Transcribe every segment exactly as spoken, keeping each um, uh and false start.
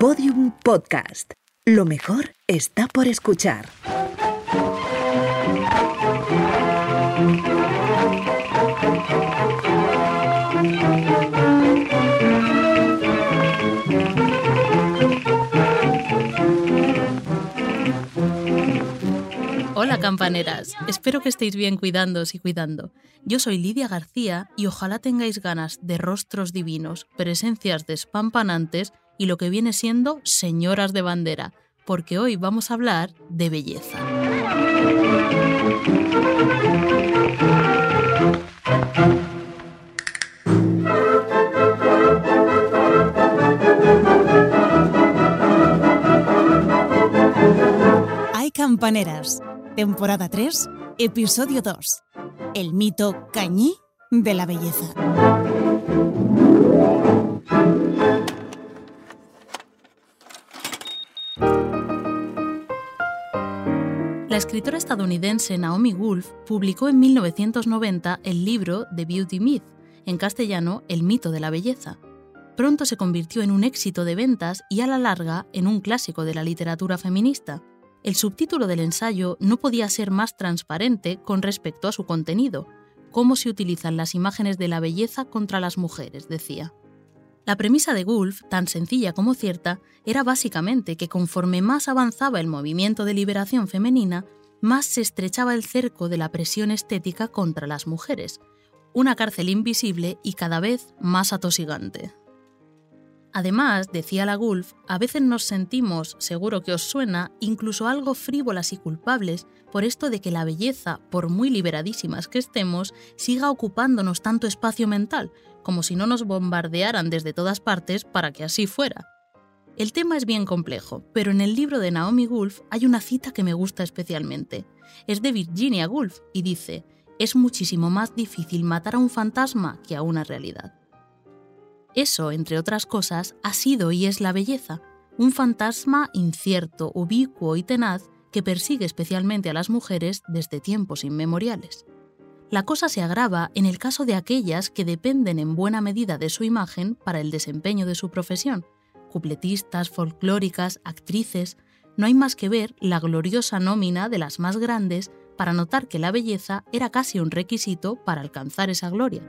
Podium Podcast. Lo mejor está por escuchar. Hola campaneras, espero que estéis bien cuidándoos y cuidando. Yo soy Lidia García y ojalá tengáis ganas de rostros divinos, presencias despampanantes y lo que viene siendo señoras de bandera, porque hoy vamos a hablar de belleza. Hay campaneras. Temporada tres, episodio dos. El mito cañí de la belleza. La escritora estadounidense Naomi Wolf publicó en mil novecientos noventa el libro The Beauty Myth, en castellano El mito de la belleza. Pronto se convirtió en un éxito de ventas y a la larga en un clásico de la literatura feminista. El subtítulo del ensayo no podía ser más transparente con respecto a su contenido: cómo se utilizan las imágenes de la belleza contra las mujeres, decía. La premisa de Woolf, tan sencilla como cierta, era básicamente que conforme más avanzaba el movimiento de liberación femenina, más se estrechaba el cerco de la presión estética contra las mujeres, una cárcel invisible y cada vez más atosigante. Además, decía la Woolf, a veces nos sentimos, seguro que os suena, incluso algo frívolas y culpables por esto de que la belleza, por muy liberadísimas que estemos, siga ocupándonos tanto espacio mental, como si no nos bombardearan desde todas partes para que así fuera. El tema es bien complejo, pero en el libro de Naomi Wolf hay una cita que me gusta especialmente. Es de Virginia Woolf y dice: «Es muchísimo más difícil matar a un fantasma que a una realidad». Eso, entre otras cosas, ha sido y es la belleza, un fantasma incierto, ubicuo y tenaz que persigue especialmente a las mujeres desde tiempos inmemoriales. La cosa se agrava en el caso de aquellas que dependen en buena medida de su imagen para el desempeño de su profesión: cupletistas, folclóricas, actrices. No hay más que ver la gloriosa nómina de las más grandes para notar que la belleza era casi un requisito para alcanzar esa gloria.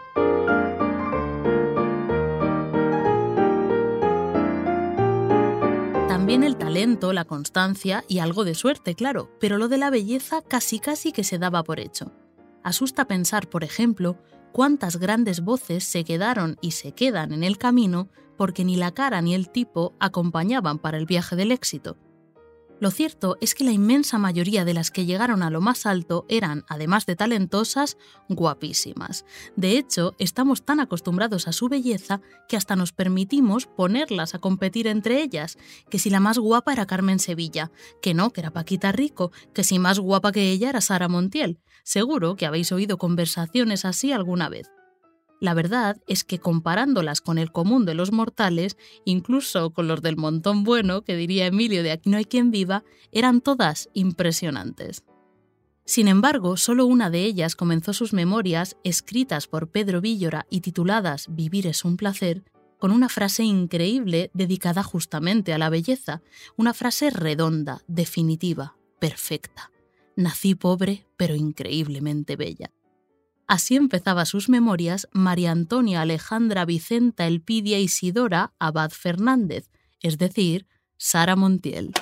También el talento, la constancia y algo de suerte, claro, pero lo de la belleza casi casi que se daba por hecho. Asusta pensar, por ejemplo, cuántas grandes voces se quedaron y se quedan en el camino porque ni la cara ni el tipo acompañaban para el viaje del éxito. Lo cierto es que la inmensa mayoría de las que llegaron a lo más alto eran, además de talentosas, guapísimas. De hecho, estamos tan acostumbrados a su belleza que hasta nos permitimos ponerlas a competir entre ellas, que si la más guapa era Carmen Sevilla, que no, que era Paquita Rico, que si más guapa que ella era Sara Montiel. Seguro que habéis oído conversaciones así alguna vez. La verdad es que comparándolas con el común de los mortales, incluso con los del montón bueno, que diría Emilio de Aquí no hay quien viva, eran todas impresionantes. Sin embargo, solo una de ellas comenzó sus memorias, escritas por Pedro Víllora y tituladas Vivir es un placer, con una frase increíble dedicada justamente a la belleza, una frase redonda, definitiva, perfecta. Nací pobre, pero increíblemente bella. Así empezaba sus memorias María Antonia Alejandra Vicenta Elpidia Isidora Abad Fernández, es decir, Sara Montiel.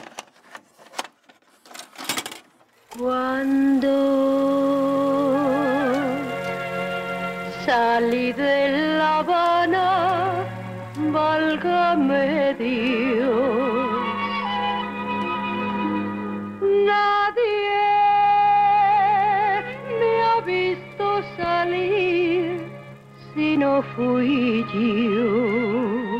Cuando salí de La Habana, válgame Dios, nadie me ha visto salir si no fui yo.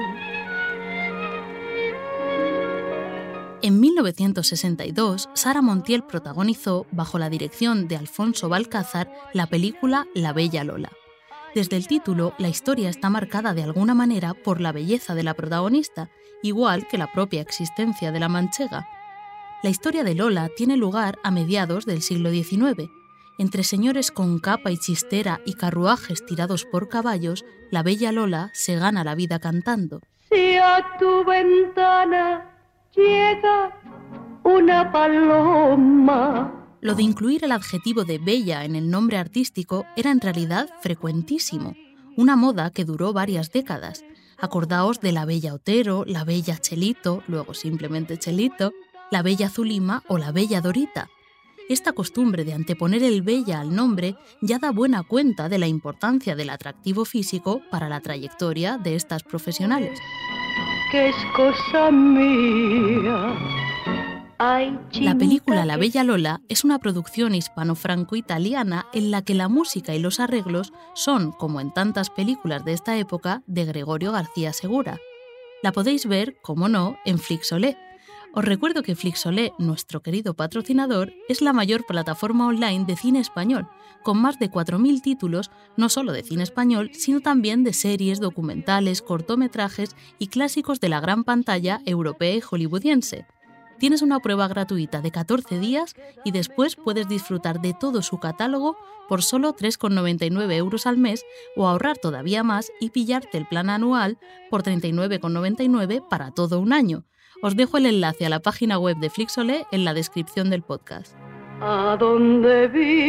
En mil novecientos sesenta y dos, Sara Montiel protagonizó, bajo la dirección de Alfonso Balcázar, la película La Bella Lola. Desde el título, la historia está marcada de alguna manera por la belleza de la protagonista, igual que la propia existencia de la manchega. La historia de Lola tiene lugar a mediados del siglo diecinueve. Entre señores con capa y chistera y carruajes tirados por caballos, la bella Lola se gana la vida cantando. Si a tu ventana llega una paloma. Lo de incluir el adjetivo de bella en el nombre artístico era en realidad frecuentísimo, una moda que duró varias décadas. Acordaos de la bella Otero, la bella Chelito, luego simplemente Chelito, la bella Zulima o la bella Dorita. Esta costumbre de anteponer el bella al nombre ya da buena cuenta de la importancia del atractivo físico para la trayectoria de estas profesionales. Que es cosa mía. Ay, la película La Bella Lola es una producción hispano-franco-italiana en la que la música y los arreglos son, como en tantas películas de esta época, de Gregorio García Segura. La podéis ver, como no, en Flixolé. Os recuerdo que Flixolé, nuestro querido patrocinador, es la mayor plataforma online de cine español, con más de cuatro mil títulos, no solo de cine español, sino también de series, documentales, cortometrajes y clásicos de la gran pantalla europea y hollywoodiense. Tienes una prueba gratuita de catorce días y después puedes disfrutar de todo su catálogo por solo tres con noventa y nueve euros al mes o ahorrar todavía más y pillarte el plan anual por treinta y nueve con noventa y nueve para todo un año. Os dejo el enlace a la página web de Flixolé en la descripción del podcast. ¿A dónde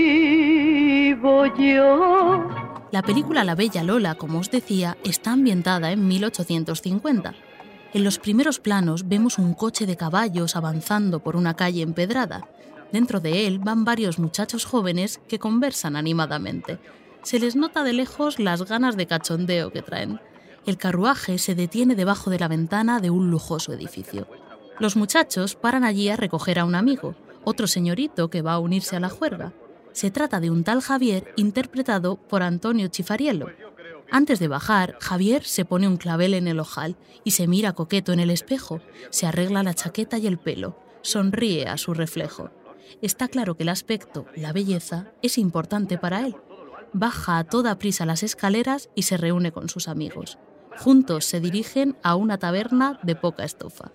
vivo yo? La película La Bella Lola, como os decía, está ambientada en mil ochocientos cincuenta. En los primeros planos vemos un coche de caballos avanzando por una calle empedrada. Dentro de él van varios muchachos jóvenes que conversan animadamente. Se les nota de lejos las ganas de cachondeo que traen. El carruaje se detiene debajo de la ventana de un lujoso edificio. Los muchachos paran allí a recoger a un amigo, otro señorito que va a unirse a la juerga. Se trata de un tal Javier interpretado por Antonio Chifariello. Antes de bajar, Javier se pone un clavel en el ojal y se mira coqueto en el espejo, se arregla la chaqueta y el pelo, sonríe a su reflejo. Está claro que el aspecto, la belleza, es importante para él. Baja a toda prisa las escaleras y se reúne con sus amigos. Juntos se dirigen a una taberna de poca estofa.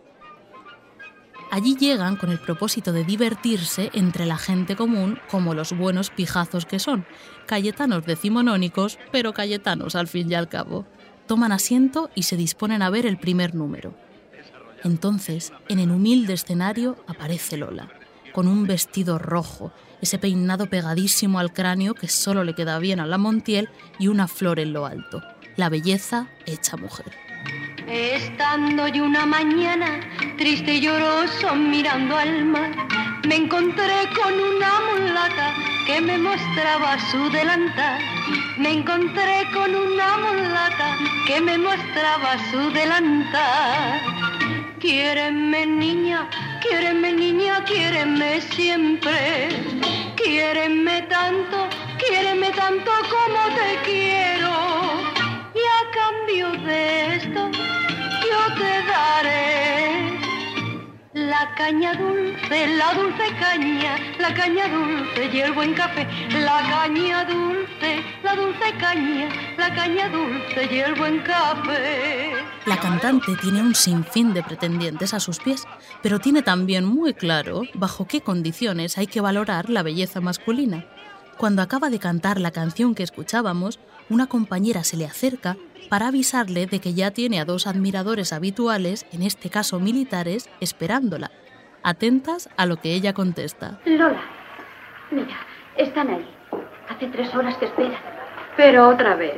Allí llegan con el propósito de divertirse entre la gente común como los buenos pijazos que son, cayetanos decimonónicos, pero cayetanos al fin y al cabo. Toman asiento y se disponen a ver el primer número. Entonces, en el humilde escenario aparece Lola, con un vestido rojo, ese peinado pegadísimo al cráneo que solo le queda bien a la Montiel y una flor en lo alto, la belleza hecha mujer. Estando yo una mañana triste y lloroso mirando al mar, me encontré con una mulata que me mostraba su delantal. Me encontré con una mulata que me mostraba su delantal. Quiéreme niña, quiéreme niña, quiéreme siempre. Quiéreme tanto, quiéreme tanto como te quiero. Y a cambio de esto yo te daré la caña dulce, la dulce caña, la caña dulce y el buen café. La caña dulce, la dulce caña, la caña dulce y el buen café. La cantante tiene un sinfín de pretendientes a sus pies, pero tiene también muy claro bajo qué condiciones hay que valorar la belleza masculina. Cuando acaba de cantar la canción que escuchábamos, una compañera se le acerca para avisarle de que ya tiene a dos admiradores habituales, en este caso militares, esperándola, atentas a lo que ella contesta. Lola, mira, están ahí. Hace tres horas que esperan. Pero otra vez,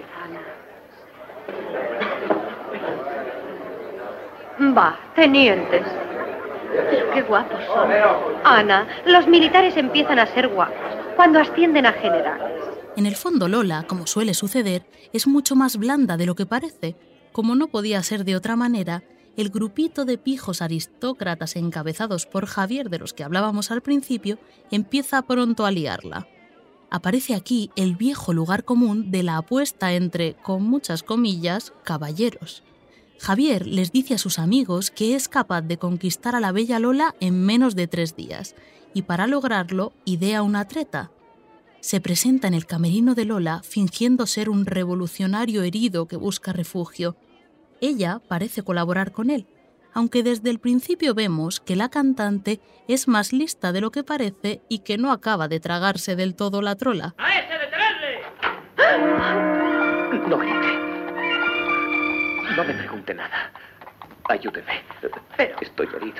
Ana. Va, tenientes. Pero qué guapos son. Ana, los militares empiezan a ser guapos cuando ascienden a generales. En el fondo Lola, como suele suceder, es mucho más blanda de lo que parece. Como no podía ser de otra manera, el grupito de pijos aristócratas encabezados por Javier de los que hablábamos al principio empieza pronto a liarla. Aparece aquí el viejo lugar común de la apuesta entre, con muchas comillas, caballeros. Javier les dice a sus amigos que es capaz de conquistar a la bella Lola en menos de tres días y para lograrlo idea una treta. Se presenta en el camerino de Lola fingiendo ser un revolucionario herido que busca refugio. Ella parece colaborar con él. aunque desde el principio vemos que la cantante es más lista de lo que parece y que no acaba de tragarse del todo la trola. ¡A ese detenerle! No grite. No me pregunte nada. Ayúdeme. Pero... Estoy herido.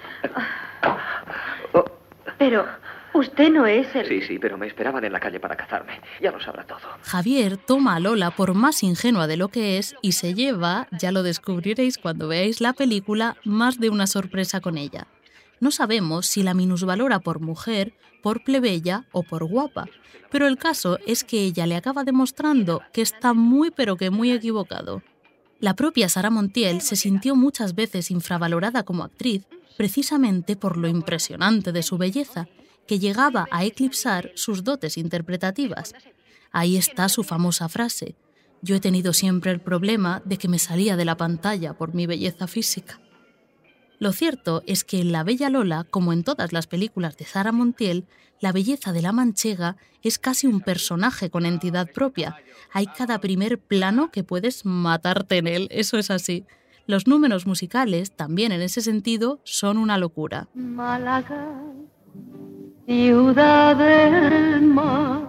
Pero... usted no es el... Sí, sí, pero me esperaban en la calle para cazarme. Ya lo sabrá todo. Javier toma a Lola por más ingenua de lo que es y se lleva, ya lo descubriréis cuando veáis la película, más de una sorpresa con ella. No sabemos si la minusvalora por mujer, por plebeya o por guapa, pero el caso es que ella le acaba demostrando que está muy pero que muy equivocado. La propia Sara Montiel se sintió muchas veces infravalorada como actriz precisamente por lo impresionante de su belleza, que llegaba a eclipsar sus dotes interpretativas. Ahí está su famosa frase: yo he tenido siempre el problema de que me salía de la pantalla por mi belleza física. Lo cierto es que en La Bella Lola, como en todas las películas de Sara Montiel, la belleza de la manchega es casi un personaje con entidad propia. Hay cada primer plano que puedes matarte en él, eso es así. Los números musicales, también en ese sentido, son una locura. Málaga, ciudad del mar,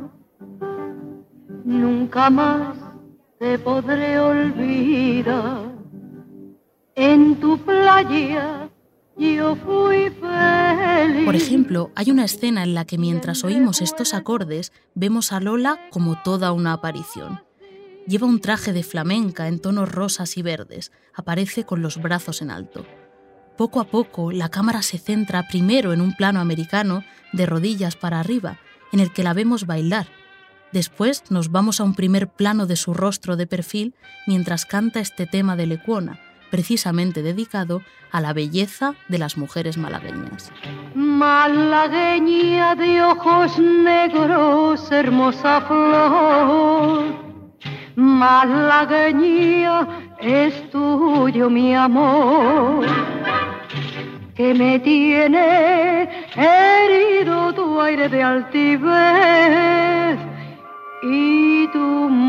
nunca más te podré olvidar. En tu playa yo fui feliz. Por ejemplo, hay una escena en la que mientras oímos estos acordes vemos a Lola como toda una aparición. Lleva un traje de flamenca en tonos rosas y verdes, aparece con los brazos en alto. Poco a poco la cámara se centra primero en un plano americano de rodillas para arriba, en el que la vemos bailar. Después nos vamos a un primer plano de su rostro de perfil mientras canta este tema de Lecuona, precisamente dedicado a la belleza de las mujeres malagueñas. Malagueña de ojos negros, hermosa flor, malagueña es tuyo mi amor, que me tiene herido tu aire de altivez y tu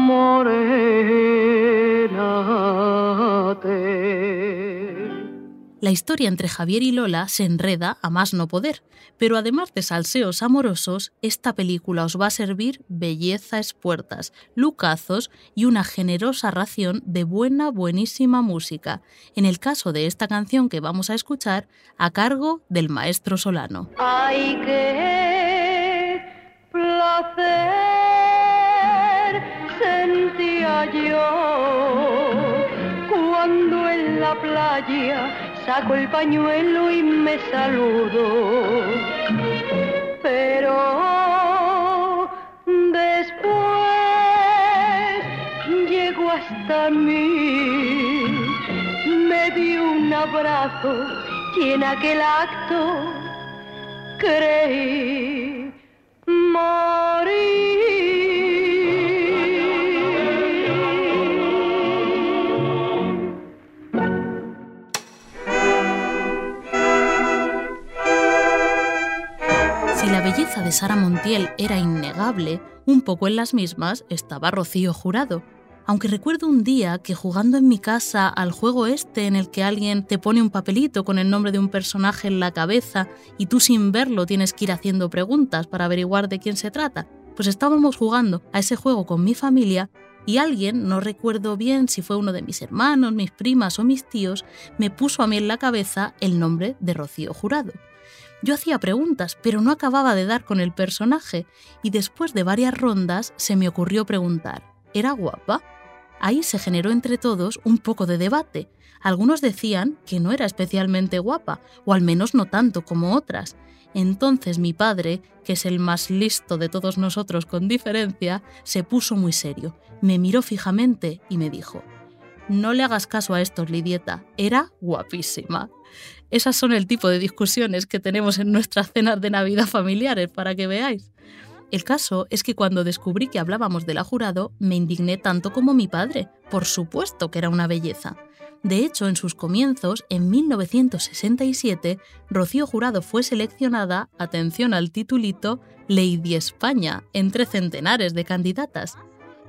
morena tez. La historia entre Javier y Lola se enreda a más no poder, pero además de salseos amorosos, esta película os va a servir belleza espuertas, lucazos y una generosa ración de buena, buenísima música. En el caso de esta canción que vamos a escuchar, a cargo del maestro Solano. ¡Ay, qué placer sentía yo cuando en la playa saco el pañuelo y me saludo! Pero después llegó hasta mí, me dio un abrazo y en aquel acto creí morir. Si la belleza de Sara Montiel era innegable, un poco en las mismas estaba Rocío Jurado. Aunque recuerdo un día que jugando en mi casa al juego este en el que alguien te pone un papelito con el nombre de un personaje en la cabeza y tú sin verlo tienes que ir haciendo preguntas para averiguar de quién se trata, pues estábamos jugando a ese juego con mi familia y alguien, no recuerdo bien si fue uno de mis hermanos, mis primas o mis tíos, me puso a mí en la cabeza el nombre de Rocío Jurado. Yo hacía preguntas, pero no acababa de dar con el personaje y después de varias rondas se me ocurrió preguntar, ¿era guapa? Ahí se generó entre todos un poco de debate. Algunos decían que no era especialmente guapa, o al menos no tanto como otras. Entonces mi padre, que es el más listo de todos nosotros con diferencia, se puso muy serio, me miró fijamente y me dijo: no le hagas caso a estos, Lidieta, era guapísima. Esas son el tipo de discusiones que tenemos en nuestras cenas de Navidad familiares, para que veáis. El caso es que cuando descubrí que hablábamos de la Jurado, me indigné tanto como mi padre. Por supuesto que era una belleza. De hecho, en sus comienzos, en mil novecientos sesenta y siete, Rocío Jurado fue seleccionada, atención al titulito, Lady España, entre centenares de candidatas.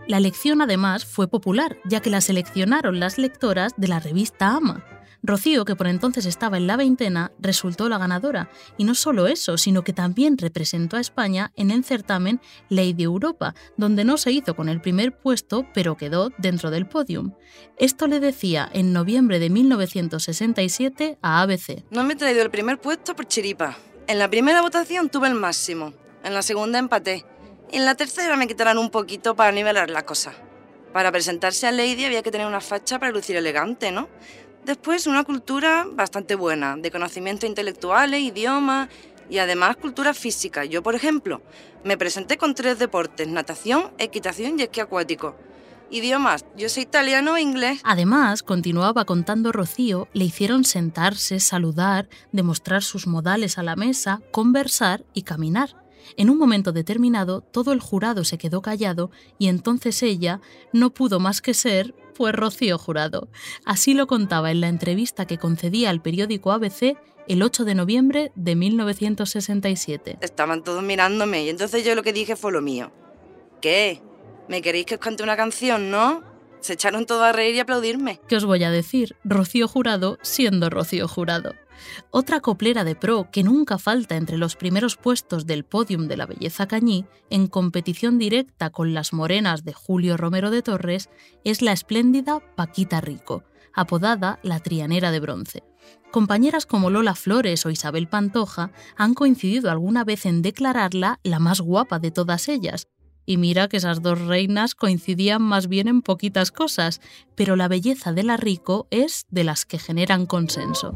La elección además fue popular, ya que la seleccionaron las lectoras de la revista Ama. Rocío, que por entonces estaba en la veintena, resultó la ganadora. Y no solo eso, sino que también representó a España en el certamen Lady Europa, donde no se hizo con el primer puesto, pero quedó dentro del podium. Esto le decía en noviembre de mil novecientos sesenta y siete a A B C. No me he traído el primer puesto por chiripa. En la primera votación tuve el máximo, en la segunda empaté. Y en la tercera me quitarán un poquito para nivelar la cosa. Para presentarse a Lady había que tener una facha para lucir elegante, ¿no? Después una cultura bastante buena, de conocimientos intelectuales, idiomas y además cultura física. Yo, por ejemplo, me presenté con tres deportes, natación, equitación y esquí acuático. Idiomas, yo sé italiano e inglés. Además, continuaba contando Rocío, le hicieron sentarse, saludar, demostrar sus modales a la mesa, conversar y caminar. En un momento determinado, todo el jurado se quedó callado y entonces ella no pudo más que ser, pues, Rocío Jurado. Así lo contaba en la entrevista que concedía al periódico A B C el ocho de noviembre de mil novecientos sesenta y siete. Estaban todos mirándome y entonces yo lo que dije fue lo mío. ¿Qué? ¿Me queréis que os cante una canción, no? Se echaron todos a reír y a aplaudirme. ¿Qué os voy a decir? Rocío Jurado siendo Rocío Jurado. Otra coplera de pro que nunca falta entre los primeros puestos del podium de la belleza cañí, en competición directa con las morenas de Julio Romero de Torres, es la espléndida Paquita Rico, apodada la Trianera de Bronce. Compañeras como Lola Flores o Isabel Pantoja han coincidido alguna vez en declararla la más guapa de todas ellas. Y mira que esas dos reinas coincidían más bien en poquitas cosas, pero la belleza de la Rico es de las que generan consenso.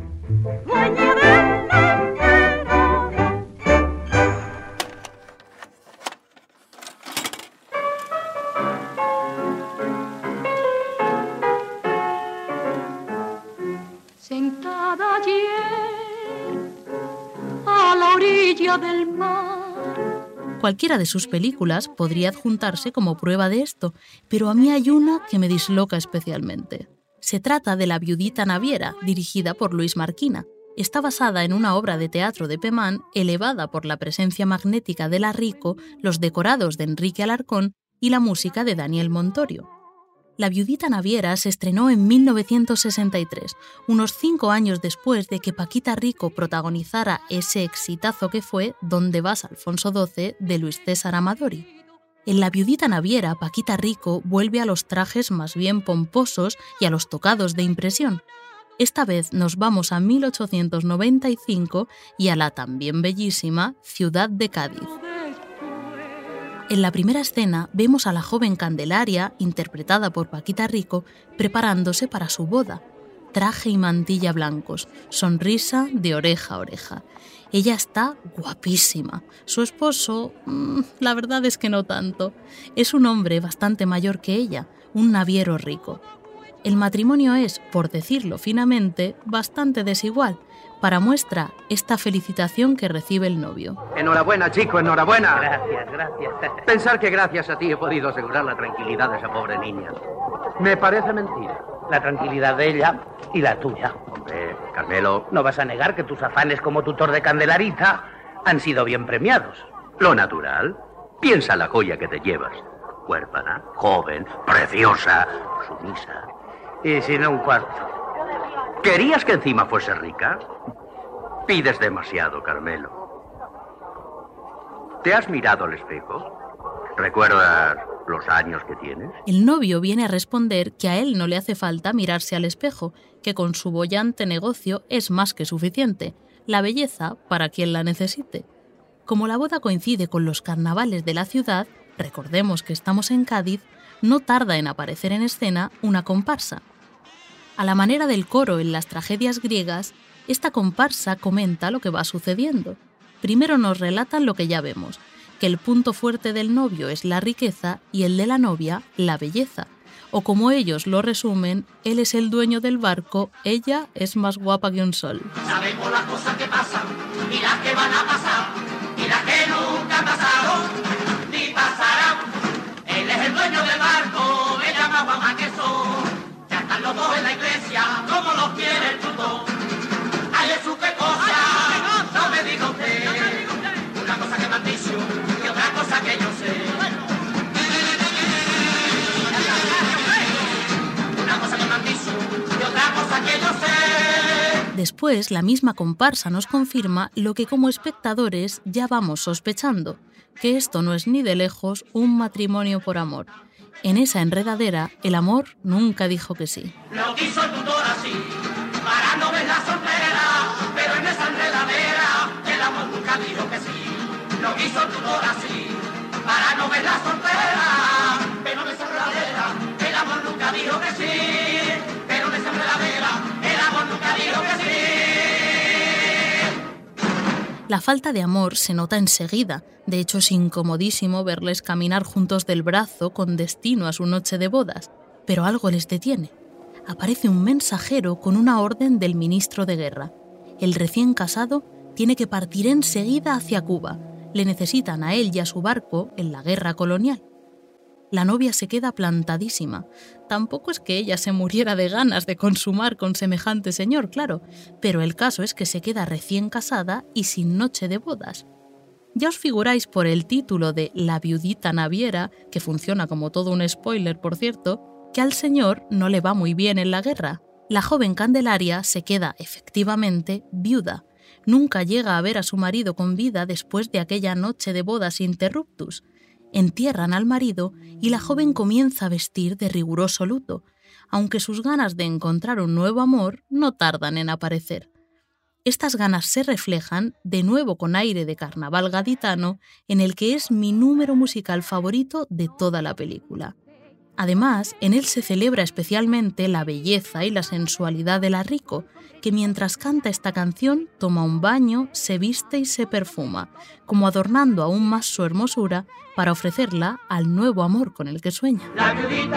Sentada ayer a la orilla del mar. Cualquiera de sus películas podría adjuntarse como prueba de esto, pero a mí hay una que me disloca especialmente. Se trata de La viudita naviera, dirigida por Luis Marquina. Está basada en una obra de teatro de Pemán, elevada por la presencia magnética de la Rico, los decorados de Enrique Alarcón y la música de Daniel Montorio. La viudita naviera se estrenó en mil novecientos sesenta y tres, unos cinco años después de que Paquita Rico protagonizara ese exitazo que fue ¿Dónde vas, Alfonso doce?, de Luis César Amadori. En La viudita naviera, Paquita Rico vuelve a los trajes más bien pomposos y a los tocados de impresión. Esta vez nos vamos a mil ochocientos noventa y cinco y a la también bellísima ciudad de Cádiz. En la primera escena vemos a la joven Candelaria, interpretada por Paquita Rico, preparándose para su boda. Traje y mantilla blancos, sonrisa de oreja a oreja. Ella está guapísima. Su esposo, mmm, la verdad es que no tanto. Es un hombre bastante mayor que ella, un naviero rico. El matrimonio es, por decirlo finamente, bastante desigual. Para muestra, esta felicitación que recibe el novio. Enhorabuena, chico, enhorabuena. Gracias, gracias. Pensar que gracias a ti he podido asegurar la tranquilidad de esa pobre niña. Me parece mentira. La tranquilidad de ella y la tuya. Hombre, Carmelo... No vas a negar que tus afanes como tutor de Candelarita han sido bien premiados. Lo natural. Piensa la joya que te llevas. Huérfana, joven, preciosa, sumisa. Y sin un cuarto. ¿Querías que encima fuese rica? Pides demasiado, Carmelo. ¿Te has mirado al espejo? ¿Recuerdas los años que tienes? El novio viene a responder que a él no le hace falta mirarse al espejo, que con su boyante negocio es más que suficiente. La belleza para quien la necesite. Como la boda coincide con los carnavales de la ciudad, recordemos que estamos en Cádiz, no tarda en aparecer en escena una comparsa. A la manera del coro en las tragedias griegas, esta comparsa comenta lo que va sucediendo. Primero nos relatan lo que ya vemos, que el punto fuerte del novio es la riqueza y el de la novia, la belleza. O como ellos lo resumen, él es el dueño del barco, ella es más guapa que un sol. Sabemos las cosas que pasan y las que van a pasar y las que nunca han pasado ni pasarán. Él es el dueño del barco, ella más guapa que sol. Ya están los dos en la iglesia, como los quiere el tutor. Ay, Jesús, qué cosa, no me diga usted. Una cosa que me han dicho y otra cosa que yo sé. Después, la misma comparsa nos confirma lo que como espectadores ya vamos sospechando, que esto no es ni de lejos un matrimonio por amor. En esa enredadera, el amor nunca dijo que sí. Lo quiso el tutor así, para no ver la soltera, pero en esa enredadera, el amor nunca dijo que sí. Lo quiso el tutor así, para no ver la soltera, pero en esa enredadera, el amor nunca dijo que sí. Pero en esa enredadera, el amor nunca dijo que sí. La falta de amor se nota enseguida. De hecho, es incomodísimo verles caminar juntos del brazo con destino a su noche de bodas. Pero algo les detiene. Aparece un mensajero con una orden del ministro de guerra. El recién casado tiene que partir enseguida hacia Cuba. Le necesitan a él y a su barco en la guerra colonial. La novia se queda plantadísima. Tampoco es que ella se muriera de ganas de consumar con semejante señor, claro, pero el caso es que se queda recién casada y sin noche de bodas. Ya os figuráis por el título de La viudita naviera, que funciona como todo un spoiler, por cierto, que al señor no le va muy bien en la guerra. La joven Candelaria se queda, efectivamente, viuda. Nunca llega a ver a su marido con vida después de aquella noche de bodas interruptus. Entierran al marido y la joven comienza a vestir de riguroso luto, aunque sus ganas de encontrar un nuevo amor no tardan en aparecer. Estas ganas se reflejan, de nuevo con aire de carnaval gaditano, en el que es mi número musical favorito de toda la película. Además, en él se celebra especialmente la belleza y la sensualidad de la Rico, que mientras canta esta canción toma un baño, se viste y se perfuma, como adornando aún más su hermosura para ofrecerla al nuevo amor con el que sueña. La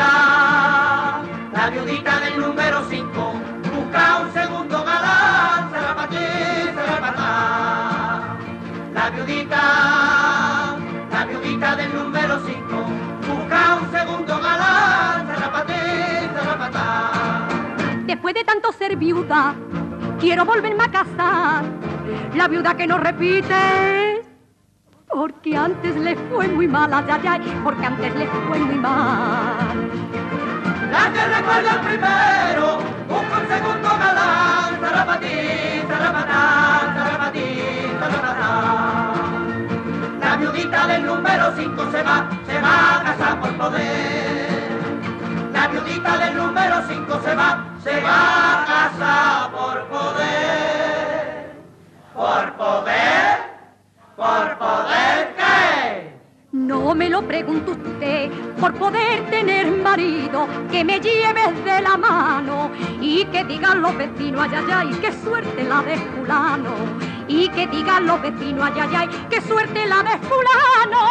viudita, la viudita del número cinco, busca un segundo galán, será para ti, será para ti. La viudita, la viudita del número cinco, busca un segundo galán, será para ti, será para ti. Después de tanto ser viuda, quiero volverme a casar. La viuda que no repite, porque antes le fue muy mal, ay, ay, ay, porque antes le fue muy mal. La que recuerda el primero, busca un segundo galán, será para ti, será para ti, será para ti, será para ti. La viudita del número cinco se va, se va a casar por poder. La viudita del número cinco se va, se va a casar por poder. ¿Por poder? ¿Por poder qué? No me lo pregunte usted, por poder tener marido que me lleves de la mano y que digan los vecinos, ay, ay, ay, qué suerte la de fulano. Y que digan los vecinos, ay, ay, ay, qué suerte la de fulano.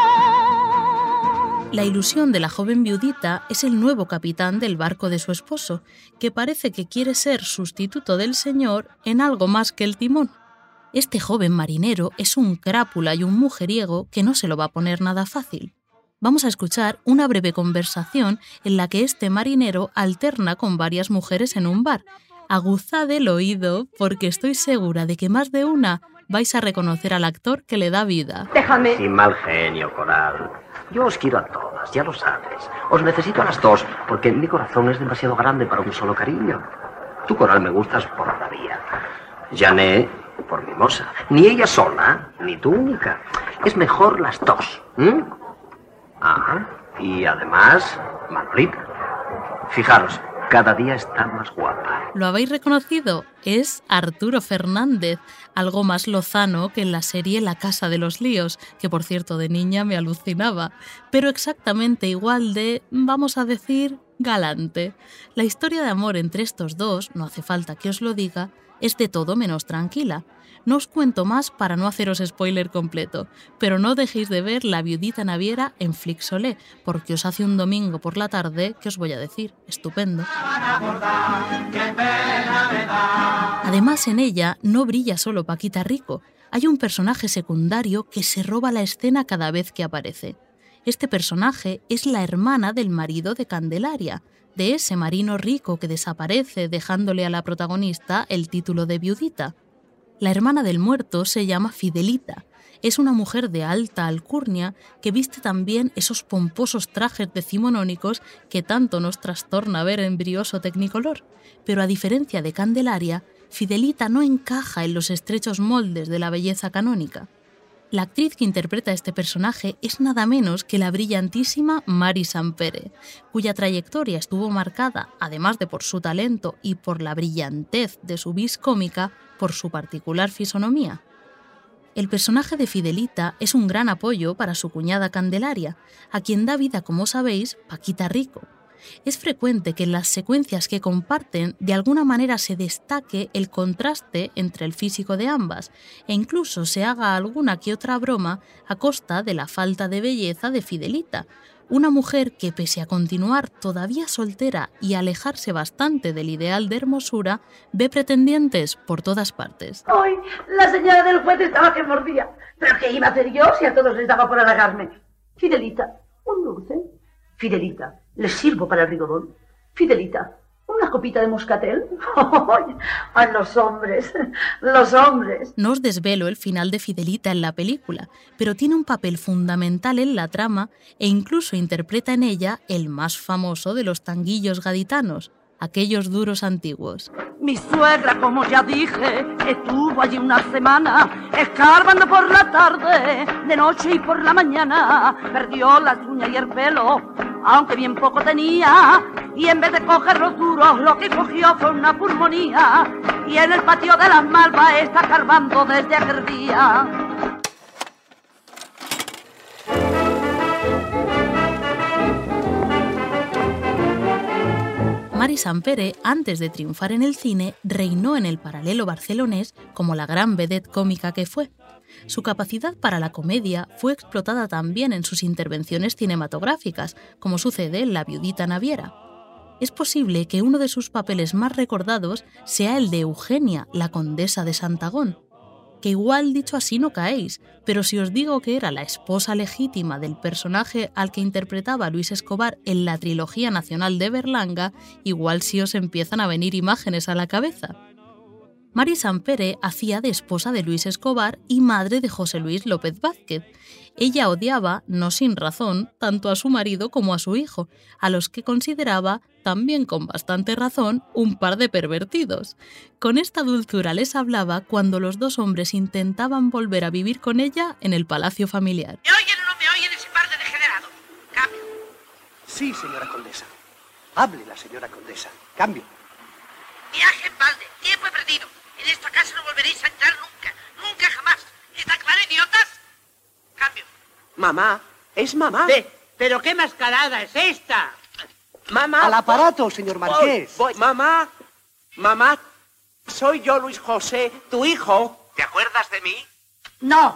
La ilusión de la joven viudita es el nuevo capitán del barco de su esposo, que parece que quiere ser sustituto del señor en algo más que el timón. Este joven marinero es un crápula y un mujeriego que no se lo va a poner nada fácil. Vamos a escuchar una breve conversación en la que este marinero alterna con varias mujeres en un bar. Aguzad el oído porque estoy segura de que más de una vais a reconocer al actor que le da vida. Déjame. Sin mal genio, Coral. Yo os quiero a todas, ya lo sabes. Os necesito a las dos, porque mi corazón es demasiado grande para un solo cariño. Tú, Coral, me gustas por la vía. Janet, por mimosa. Ni ella sola, ni tú única. Es mejor las dos. ¿Mm? Ah, y además, Manolita. Fijaros, cada día está más guapa. ¿Lo habéis reconocido? Es Arturo Fernández, algo más lozano que en la serie La Casa de los Líos, que por cierto de niña me alucinaba, pero exactamente igual de, vamos a decir, galante. La historia de amor entre estos dos, no hace falta que os lo diga, es de todo menos tranquila. No os cuento más para no haceros spoiler completo, pero no dejéis de ver La viudita naviera en Flixolé, porque os hace un domingo por la tarde, que os voy a decir, estupendo. Además, en ella no brilla solo Paquita Rico, hay un personaje secundario que se roba la escena cada vez que aparece. Este personaje es la hermana del marido de Candelaria, de ese marino rico que desaparece dejándole a la protagonista el título de viudita. La hermana del muerto se llama Fidelita. Es una mujer de alta alcurnia que viste también esos pomposos trajes decimonónicos que tanto nos trastorna ver en brioso Tecnicolor. Pero a diferencia de Candelaria, Fidelita no encaja en los estrechos moldes de la belleza canónica. La actriz que interpreta este personaje es nada menos que la brillantísima Mari Sampere, cuya trayectoria estuvo marcada, además de por su talento y por la brillantez de su vis cómica, por su particular fisonomía. El personaje de Fidelita es un gran apoyo para su cuñada Candelaria, a quien da vida, como sabéis, Paquita Rico. Es frecuente que en las secuencias que comparten de alguna manera se destaque el contraste entre el físico de ambas e incluso se haga alguna que otra broma a costa de la falta de belleza de Fidelita, una mujer que, pese a continuar todavía soltera y alejarse bastante del ideal de hermosura, ve pretendientes por todas partes. Hoy la señora del juez estaba que mordía. ¿Pero qué iba a hacer yo si a todos les daba por halagarme? Fidelita, un dulce. Fidelita, ¿les sirvo para el rigodón? Fidelita, ¿una copita de moscatel? ¡Ay, los hombres! ¡Los hombres! No os desvelo el final de Fidelita en la película, pero tiene un papel fundamental en la trama e incluso interpreta en ella el más famoso de los tanguillos gaditanos, aquellos duros antiguos. Mi suegra, como ya dije, estuvo allí una semana, escarbando por la tarde, de noche y por la mañana. Perdió las uñas y el pelo, aunque bien poco tenía, y en vez de coger los duros, lo que cogió fue una pulmonía. Y en el patio de las Malvas está escarbando desde aquel día. Mari Sampere, antes de triunfar en el cine, reinó en el paralelo barcelonés como la gran vedette cómica que fue. Su capacidad para la comedia fue explotada también en sus intervenciones cinematográficas, como sucede en La viudita naviera. Es posible que uno de sus papeles más recordados sea el de Eugenia, la condesa de Santagón, que igual dicho así no caéis, pero si os digo que era la esposa legítima del personaje al que interpretaba Luis Escobar en la trilogía nacional de Berlanga, igual sí os empiezan a venir imágenes a la cabeza. Mari Sampere hacía de esposa de Luis Escobar y madre de José Luis López Vázquez. Ella odiaba, no sin razón, tanto a su marido como a su hijo, a los que consideraba, también con bastante razón, un par de pervertidos. Con esta dulzura les hablaba cuando los dos hombres intentaban volver a vivir con ella en el palacio familiar. ¿Me oyen o no me oyen ese par de degenerados? Cambio. Sí, señora condesa. Hable la señora condesa. Cambio. Viaje en balde, tiempo he perdido. En esta casa no volveréis a entrar nunca, nunca jamás. ¿Está claro, idiotas? Cambio. Mamá, es mamá. Sí, pero ¿qué mascarada es esta? Mamá. Al aparato, señor Marqués. Voy, voy. Mamá, mamá, soy yo, Luis José, tu hijo. ¿Te acuerdas de mí? No,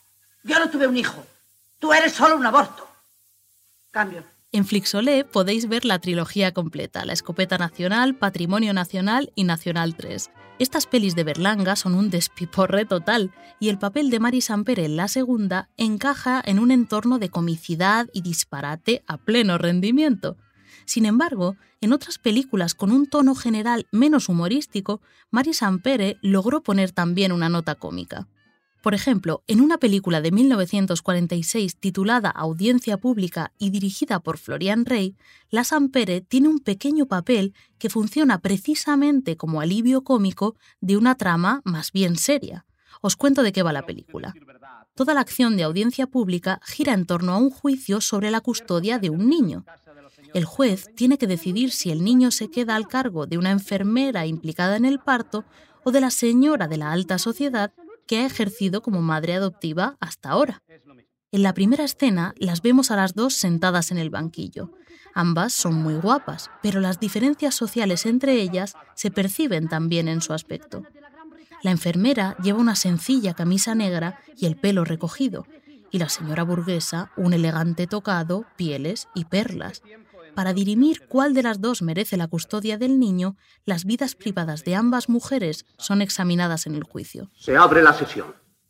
yo no tuve un hijo. Tú eres solo un aborto. Cambio. En Flixolé podéis ver la trilogía completa, La escopeta nacional, Patrimonio nacional y Nacional tres. Estas pelis de Berlanga son un despiporre total y el papel de Mari Sampere en la segunda encaja en un entorno de comicidad y disparate a pleno rendimiento. Sin embargo, en otras películas con un tono general menos humorístico, Mari Sampere logró poner también una nota cómica. Por ejemplo, en una película de mil novecientos cuarenta y seis titulada Audiencia pública y dirigida por Florian Rey, la Sampere tiene un pequeño papel que funciona precisamente como alivio cómico de una trama más bien seria. Os cuento de qué va la película. Toda la acción de Audiencia pública gira en torno a un juicio sobre la custodia de un niño. El juez tiene que decidir si el niño se queda al cargo de una enfermera implicada en el parto o de la señora de la alta sociedad que ha ejercido como madre adoptiva hasta ahora. En la primera escena las vemos a las dos sentadas en el banquillo. Ambas son muy guapas, pero las diferencias sociales entre ellas se perciben también en su aspecto. La enfermera lleva una sencilla camisa negra y el pelo recogido, y la señora burguesa un elegante tocado, pieles y perlas. Para dirimir cuál de las dos merece la custodia del niño, las vidas privadas de ambas mujeres son examinadas en el juicio. Se abre la sesión.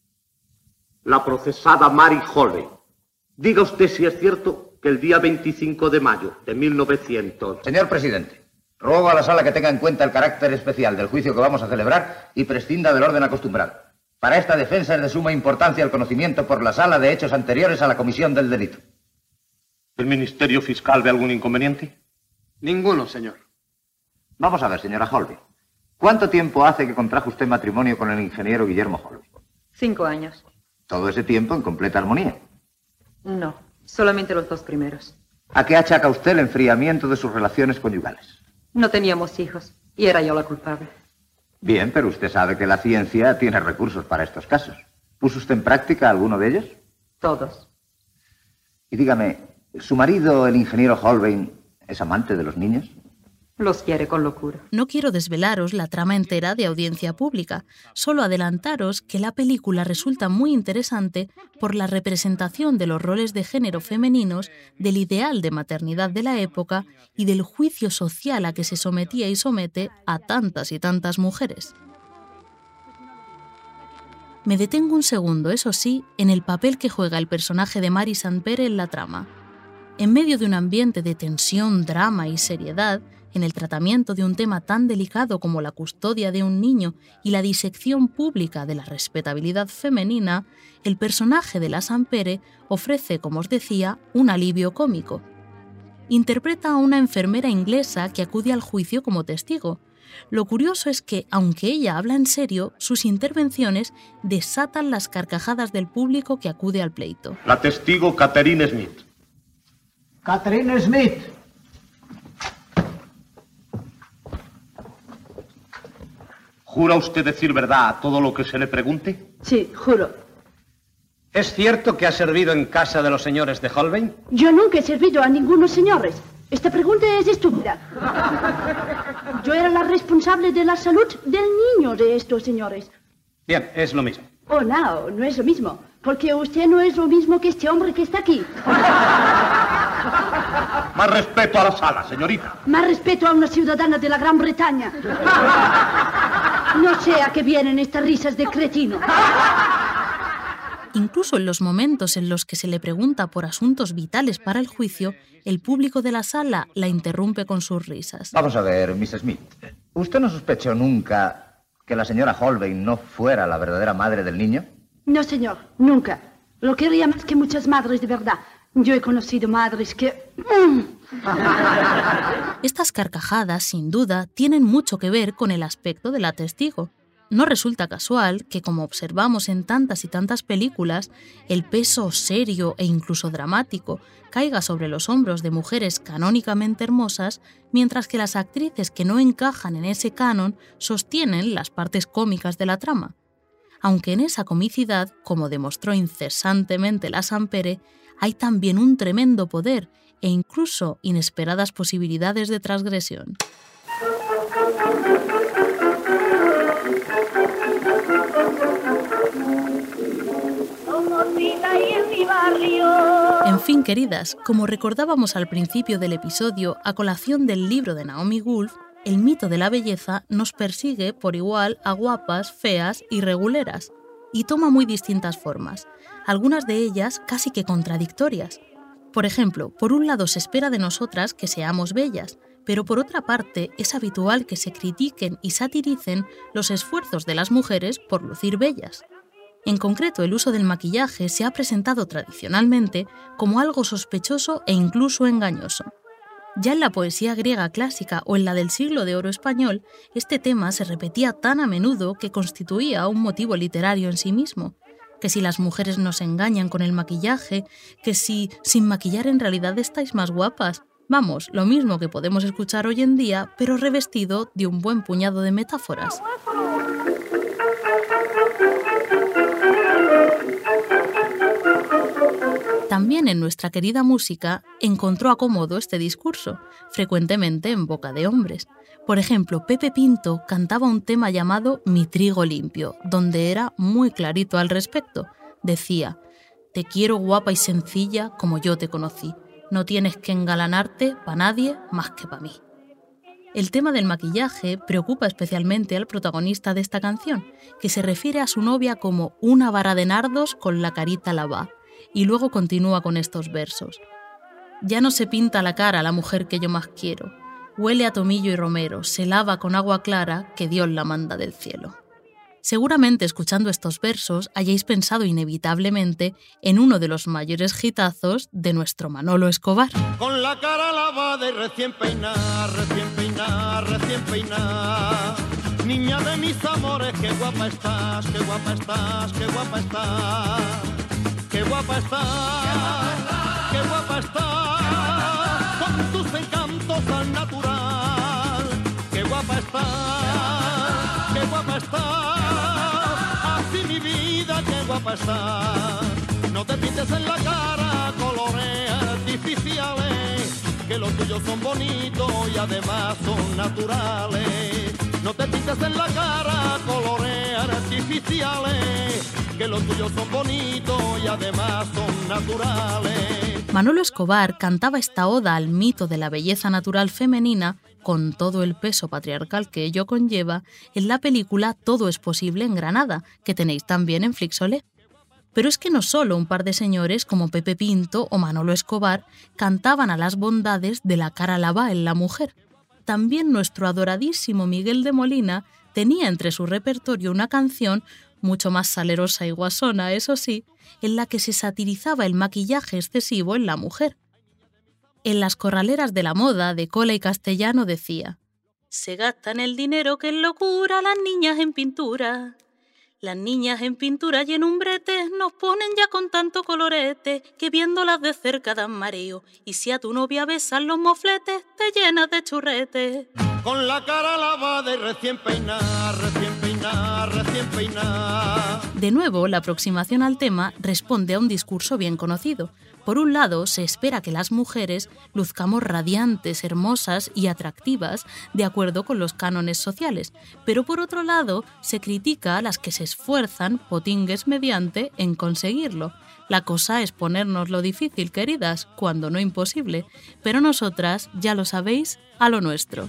La procesada Mary Holly. Diga usted si es cierto que el día veinticinco de mayo de mil novecientos... Señor presidente, ruego a la sala que tenga en cuenta el carácter especial del juicio que vamos a celebrar y prescinda del orden acostumbrado. Para esta defensa es de suma importancia el conocimiento por la sala de hechos anteriores a la comisión del delito. ¿El Ministerio Fiscal ve algún inconveniente? Ninguno, señor. Vamos a ver, señora Holby. ¿Cuánto tiempo hace que contrajo usted matrimonio con el ingeniero Guillermo Holbein? Cinco años. ¿Todo ese tiempo en completa armonía? No, solamente los dos primeros. ¿A qué achaca usted el enfriamiento de sus relaciones conyugales? No teníamos hijos y era yo la culpable. Bien, pero usted sabe que la ciencia tiene recursos para estos casos. ¿Puso usted en práctica alguno de ellos? Todos. Y dígame, ¿su marido, el ingeniero Holbein, es amante de los niños? Los quiere con locura. No quiero desvelaros la trama entera de Audiencia Pública, solo adelantaros que la película resulta muy interesante por la representación de los roles de género femeninos, del ideal de maternidad de la época y del juicio social a que se sometía y somete a tantas y tantas mujeres. Me detengo un segundo, eso sí, en el papel que juega el personaje de Mary Saint-Père en la trama. En medio de un ambiente de tensión, drama y seriedad, en el tratamiento de un tema tan delicado como la custodia de un niño y la disección pública de la respetabilidad femenina, el personaje de la Saint-Père ofrece, como os decía, un alivio cómico. Interpreta a una enfermera inglesa que acude al juicio como testigo. Lo curioso es que, aunque ella habla en serio, sus intervenciones desatan las carcajadas del público que acude al pleito. La testigo Catherine Smith. Catherine Smith. ¿Jura usted decir verdad a todo lo que se le pregunte? Sí, juro. ¿Es cierto que ha servido en casa de los señores de Holbein? Yo nunca he servido a ningunos señores. Esta pregunta es estúpida. Yo era la responsable de la salud del niño de estos señores. Bien, es lo mismo. Oh, no, no es lo mismo. Porque usted no es lo mismo que este hombre que está aquí. Más respeto a la sala, señorita. Más respeto a una ciudadana de la Gran Bretaña. No sé a qué vienen estas risas de cretino. Incluso en los momentos en los que se le pregunta por asuntos vitales para el juicio, el público de la sala la interrumpe con sus risas. Vamos a ver, miss Smith. ¿Usted no sospechó nunca que la señora Holbein no fuera la verdadera madre del niño? No, señor, nunca. Lo quería más que muchas madres de verdad. Yo he conocido madres que... Estas carcajadas, sin duda, tienen mucho que ver con el aspecto de la testigo. No resulta casual que, como observamos en tantas y tantas películas, el peso serio e incluso dramático caiga sobre los hombros de mujeres canónicamente hermosas, mientras que las actrices que no encajan en ese canon sostienen las partes cómicas de la trama. Aunque en esa comicidad, como demostró incesantemente la Saint-Père, hay también un tremendo poder e incluso inesperadas posibilidades de transgresión. En fin, queridas, como recordábamos al principio del episodio, a colación del libro de Naomi Wolf, el mito de la belleza nos persigue por igual a guapas, feas y reguleras, y toma muy distintas formas, algunas de ellas casi que contradictorias. Por ejemplo, por un lado se espera de nosotras que seamos bellas, pero por otra parte es habitual que se critiquen y satiricen los esfuerzos de las mujeres por lucir bellas. En concreto, el uso del maquillaje se ha presentado tradicionalmente como algo sospechoso e incluso engañoso. Ya en la poesía griega clásica o en la del siglo de oro español, este tema se repetía tan a menudo que constituía un motivo literario en sí mismo. Que si las mujeres nos engañan con el maquillaje, que si sin maquillar en realidad estáis más guapas. Vamos, lo mismo que podemos escuchar hoy en día, pero revestido de un buen puñado de metáforas. También en nuestra querida música encontró acomodo este discurso, frecuentemente en boca de hombres. Por ejemplo, Pepe Pinto cantaba un tema llamado Mi trigo limpio, donde era muy clarito al respecto. Decía: te quiero guapa y sencilla como yo te conocí. No tienes que engalanarte pa' nadie más que pa' mí. El tema del maquillaje preocupa especialmente al protagonista de esta canción, que se refiere a su novia como una vara de nardos con la carita lavada. Y luego continúa con estos versos. Ya no se pinta la cara la mujer que yo más quiero. Huele a tomillo y romero, se lava con agua clara que Dios la manda del cielo. Seguramente escuchando estos versos hayáis pensado inevitablemente en uno de los mayores hitazos de nuestro Manolo Escobar. Con la cara lavada y recién peinada, recién peinada, recién peinada. Niña de mis amores, qué guapa estás, qué guapa estás, qué guapa estás, qué guapa estás, qué guapa estás, con tus encantos al natural, qué guapa estás, qué guapa estás, así mi vida, qué guapa estás, no te pintes en la cara colores artificiales, que los tuyos son bonitos y además son naturales. No te pintes en la cara colores artificiales, que los tuyos son bonitos y además son naturales. Manolo Escobar cantaba esta oda al mito de la belleza natural femenina, con todo el peso patriarcal que ello conlleva, en la película Todo es posible en Granada, que tenéis también en Flixolé. Pero es que no solo un par de señores como Pepe Pinto o Manolo Escobar cantaban a las bondades de la cara lavada en la mujer. También nuestro adoradísimo Miguel de Molina tenía entre su repertorio una canción mucho más salerosa y guasona, eso sí, en la que se satirizaba el maquillaje excesivo en la mujer. En Las corraleras de la moda, de Cola y Castellano, decía: se gastan el dinero que es locura las niñas en pintura. Las niñas en pintura y en umbretes nos ponen ya con tanto colorete que viéndolas de cerca dan mareo, y si a tu novia besan los mofletes te llenas de churretes. Con la cara lavada y recién peinada, recién peinada, recién peinada. De nuevo, la aproximación al tema responde a un discurso bien conocido. Por un lado, se espera que las mujeres luzcamos radiantes, hermosas y atractivas, de acuerdo con los cánones sociales, pero por otro lado, se critica a las que se esfuerzan, potingues mediante, en conseguirlo. La cosa es ponernos lo difícil, queridas, cuando no imposible, pero nosotras, ya lo sabéis, a lo nuestro.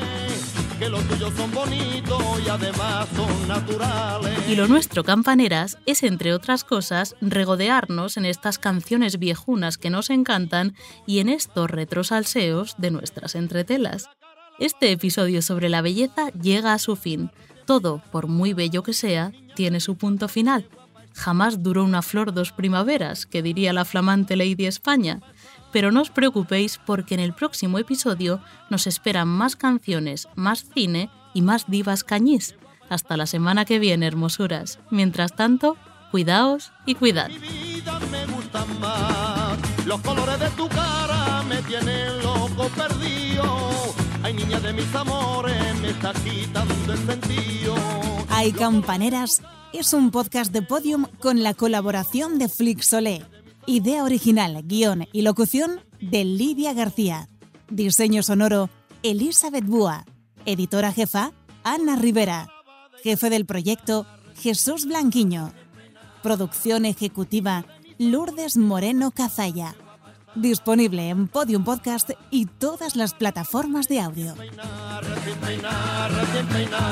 Que los tuyos son bonitos y además son naturales. Y lo nuestro, campaneras, es, entre otras cosas, regodearnos en estas canciones viejunas que nos encantan y en estos retrosalseos de nuestras entretelas. Este episodio sobre la belleza llega a su fin. Todo, por muy bello que sea, tiene su punto final. Jamás duró una flor dos primaveras, que diría la flamante Lady España. Pero no os preocupéis porque en el próximo episodio nos esperan más canciones, más cine y más divas cañís. Hasta la semana que viene, hermosuras. Mientras tanto, cuidaos y cuidad. Mi vida me gustan más, los colores de tu cara me tienen loco perdido. Ay, niña de mis amores, me está quitando el sentido. Ay, campaneras, es un podcast de Podium con la colaboración de Flixolé. Idea original, guión y locución de Lidia García. Diseño sonoro, Elizabeth Búa. Editora jefa, Ana Rivera. Jefe del proyecto, Jesús Blanquiño. Producción ejecutiva, Lourdes Moreno Cazalla. Disponible en Podium Podcast y todas las plataformas de audio. Recién peinada, recién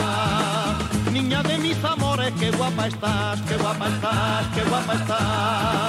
peinada. Niña de mis amores, qué guapa estás, qué guapa estás, qué guapa estás.